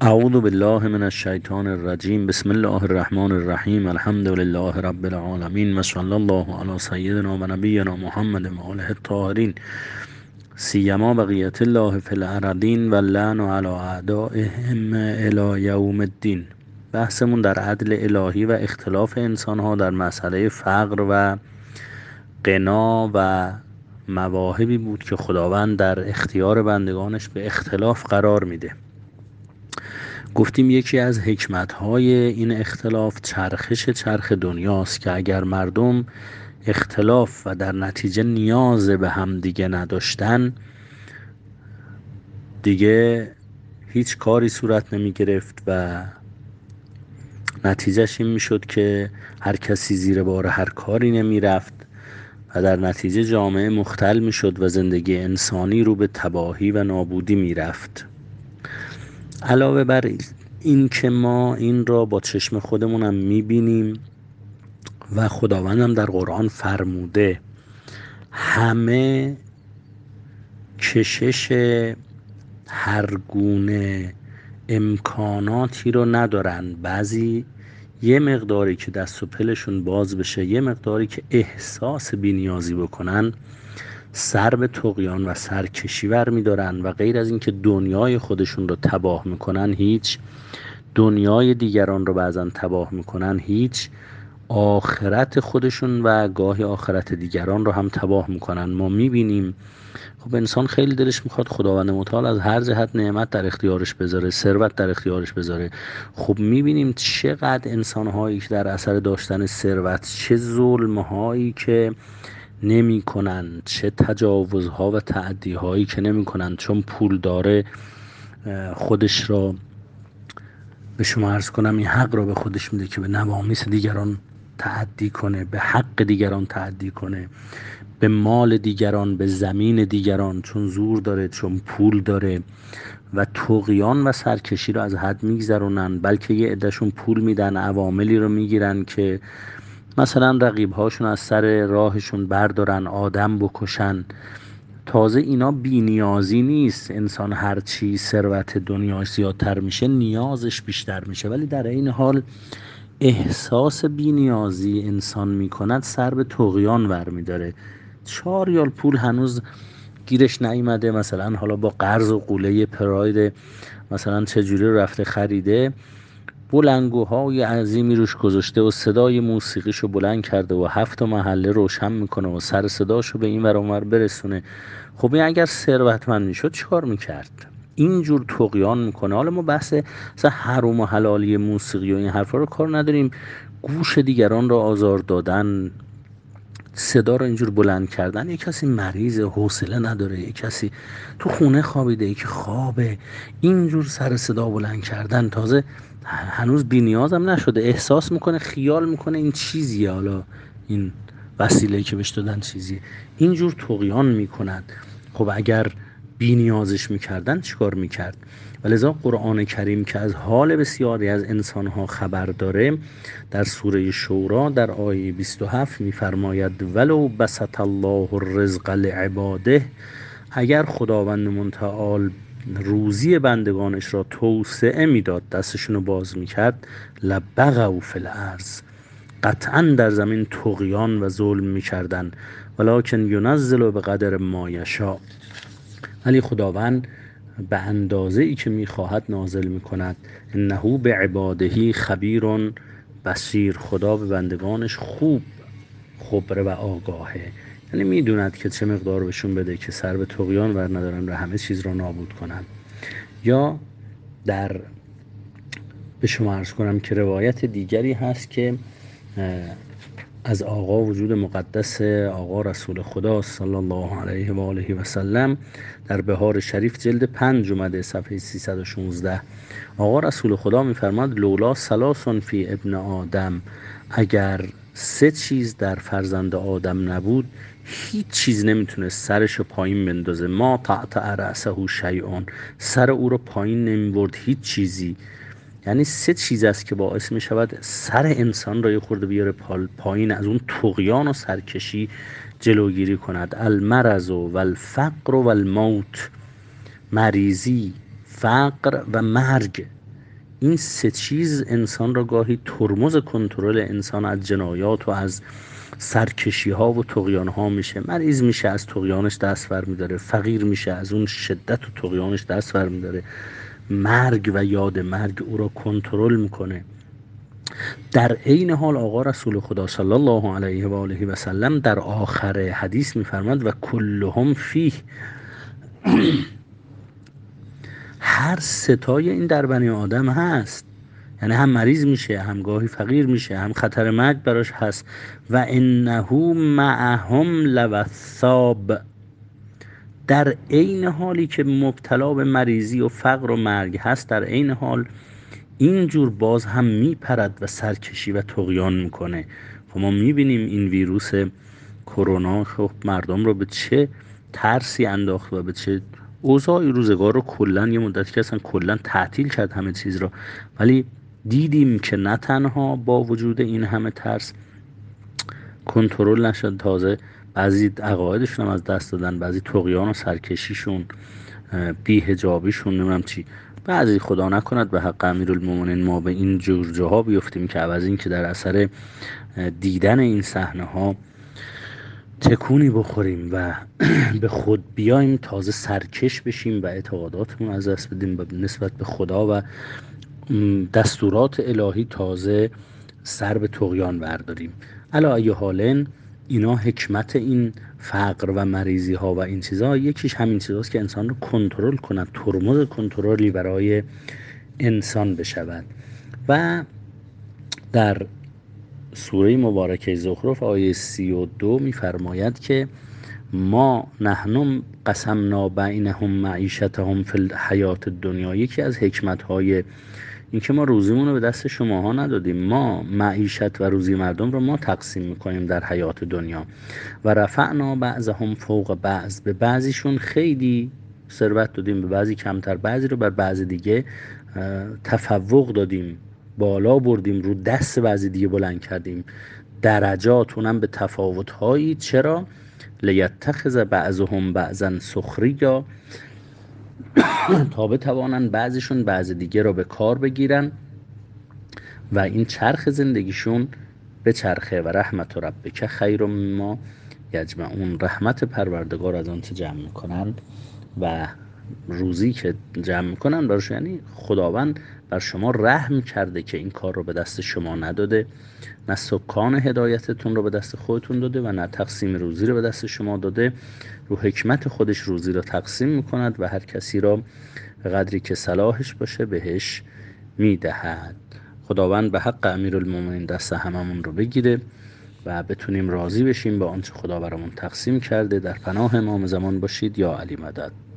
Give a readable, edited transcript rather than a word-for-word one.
اعوذ بالله من الشیطان الرجیم. بسم الله الرحمن الرحیم. الحمد لله رب العالمین و صلی الله علی سیدنا و نبینا محمد و آله الطاهرین سیما بقیت الله فی الارضین و اللعن علی اعدائهم الی یوم الدین. بحثمون در عدل الهی و اختلاف انسانها در مسئله فقر و غنا و مواهبی بود که خداوند در اختیار بندگانش به اختلاف قرار میده. گفتیم یکی از حکمت‌های این اختلاف چرخ دنیاست که اگر مردم اختلاف و در نتیجه نیاز به هم دیگه نداشتن، دیگه هیچ کاری صورت نمی گرفت و نتیجهش این می شد که هر کسی زیر بار هر کاری نمی رفت و در نتیجه جامعه مختل می شد و زندگی انسانی رو به تباهی و نابودی می رفت. علاوه بر این که ما این را با چشم خودمونم میبینیم و خداوندم در قرآن فرموده همه کشش هر گونه امکاناتی رو ندارن. بعضی یه مقداری که دست و پلشون باز بشه، یه مقداری که احساس بی‌نیازی بکنن، سر به طغیان و سرکشی برمی‌دارن و غیر از این که دنیای خودشون رو تباه میکنن، هیچ دنیای دیگران رو بعضن تباه میکنن، هیچ آخرت خودشون و گاهی آخرت دیگران رو هم تباه میکنن. ما میبینیم خب انسان خیلی دلش میخواد خداوند متعال از هر جهت نعمت در اختیارش بذاره، ثروت در اختیارش بذاره. خب میبینیم چقدر انسانهایی که در اثر داشتن ثروت چه ظلمهایی که نمی کنن، چه تجاوزها و تعدیهایی که نمی کنن، چون پول داره خودش را به شما عرض کنم این حق را به خودش میده که به نوامیس دیگران تعدی کنه، به حق دیگران تعدی کنه، به مال دیگران، به زمین دیگران، چون زور داره، چون پول داره و طغیان و سرکشی رو از حد میگذرونن. بلکه یه عدهشون پول میدن، عواملی رو میگیرن که مثلا رقیبهاشون از سر راهشون بردارن، آدم بکشن. تازه اینا بی نیازی نیست. انسان هرچی ثروت دنیاش زیادتر میشه نیازش بیشتر میشه، ولی در این حال احساس بی نیازی انسان میکند سر به طغیان برمیداره. 4 ریال پول هنوز گیرش نیامده، مثلا حالا با قرض و قوله پراید مثلا چجوری رفته خریده، بلنگوهای عظیمی روش گذاشته و صدای موسیقیشو بلند کرده و 7 محله روشن میکنه و سر صداشو به این ور اون ور برسونه. خب این اگر ثروتمند میشد چیکار میکرد؟ اینجور طغیان میکنه. حالا ما بحث مثلا حرام و حلالی موسیقی و این حرفا رو کار نداریم. گوش دیگران رو آزار دادن، صدا رو اینجور بلند کردن، یک کسی مریض حوصله نداره، یک کسی تو خونه خوابیده، یکی خوابه، اینجور سر صدا بلند کردن، تازه هنوز بی نیازم نشده، احساس میکنه، خیال میکنه این چیزیه، حالا این وسیله که بهش دادن چیزیه، اینجور طغیان میکند. خب اگر بی نیازش میکردن چیکار میکرد؟ ولذا قرآن کریم که از حال بسیاری از انسانها خبر داره در سوره شورا در آیه 27 میفرماید ولو بسط الله الرزق لعباده، اگر خداوند متعال روزی بندگانش را توسعه میداد، دستشون رو باز میکرد، لبغوا فی الارض، قطعا در زمین طغیان و ظلم میکردن، ولکن ینزل بقدر ما یشاء، ولی خداوند به اندازه ای که میخواهد نازل میکند. انه بعباده خبیر بصیر، خدا به بندگانش خوب خبره و آگاهه، یعنی میدوند که چه مقدار بهشون بده که سر به طغیان ور ندارن و همه چیز را نابود کنن. یا در به شما عرض کنم که روایت دیگری هست که از آقا وجود مقدس آقا رسول خدا صلی الله علیه و آله و سلم در بهار شریف جلد 5 اومده صفحه 316. آقا رسول خدا میفرماد لولا ثلاث فی ابن آدم، اگر 3 چیز در فرزند آدم نبود هیچ چیز نمیتونه سرشو پایین بندازه. ما تعطع رأسه شیئون، سر او رو پایین نمیبرد هیچ چیزی. یعنی 3 چیز است که باعث می شود سر انسان را یه خورده بیاره پایین، از اون طغیان و سرکشی جلوگیری کند. المرض و الفقر و الموت، مریضی، فقر و مرگ. این سه چیز انسان را گاهی ترمز کنترل انسان از جنایات و از سرکشی ها و طغیان ها میشه. مریض میشه از طغیانش دست بر میداره، فقیر میشه از اون شدت و طغیانش دست بر میداره، مرگ و یاد مرگ او را کنترل میکنه. در عین حال آقا رسول خدا صلی الله علیه و آله و سلم در آخر حدیث میفرماد و کلهم فیه، هر ستای این در بنی آدم هست. یعنی هم مریض میشه، هم گاهی فقیر میشه، هم خطر مرگ براش هست. و انه معهم لوثاب، در عین حالی که مبتلا به مریضی و فقر و مرگ هست، در عین حال اینجور باز هم میپرد و سرکشی و طغیان میکنه. خب ما میبینیم این ویروس کرونا خب مردم رو به چه ترسی انداخت و به چه اوضاعی روزگار رو کلا یه مدتی که اصلا کلا تعطیل کرد همه چیز رو. ولی دیدیم که نه تنها با وجود این همه ترس کنترل نشد، تازه بعضی عقایدشون هم از دست دادن، بعضی طغیان و سرکشیشون، بی‌حجابیشون، نمیدونم چی. بعضی خدا نکند به حق امیرالمومنین ما به این جور جاها بیفتیم که عوض این که در اثر دیدن این صحنه ها تکونی بخوریم و به خود بیایم، تازه سرکش بشیم و اعتقاداتمون از دست بدیم نسبت به خدا و دستورات الهی، تازه سر به طغیان برداریم. علی ای حالن اینا حکمت این فقر و مریضی ها و این چیزها، یکیش همین چیزاست که انسان رو کنترل کنند، ترمز کنترلی برای انسان بشود. و در سوره مبارکه زخرف آیه 32 میفرماید که ما نحن قسمنا بینهم معیشتهم فی الحیات الدنیا، یکی از حکمت های این که ما روزیمون رو به دست شماها ندادیم، ما معیشت و روزی مردم رو ما تقسیم میکنیم در حیات دنیا. و رفعنا بعضهم فوق بعض، به بعضیشون خیلی ثروت دادیم، به بعضی کمتر، بعضی رو بر بعضی دیگه تفوق دادیم، بالا بردیم، رو دست بعضی دیگه بلند کردیم، درجات اونم به تفاوت‌هایی. چرا؟ لیتخذ بعضهم بعضا سخریا، تا بتوانن بعضیشون بعض دیگه رو به کار بگیرن و این چرخ زندگیشون به چرخه. و رحمت ربک خیر مما یجمعون، رحمت پروردگار از آنچه جمع میکنن و روزی که جمع میکنن برش، یعنی خداوند بر شما رحم کرده که این کار رو به دست شما نداده، نه سکان هدایتتون رو به دست خودتون داده و نه تقسیم روزی رو به دست شما داده. رو حکمت خودش روزی رو تقسیم میکند و هر کسی را به قدری که صلاحش باشه بهش میدهد. خداوند به حق امیرالمومنین دست هممون رو بگیره و بتونیم راضی بشیم با آنچه خدا برامون تقسیم کرده. در پناه امام زمان باشید. یا علی مدد.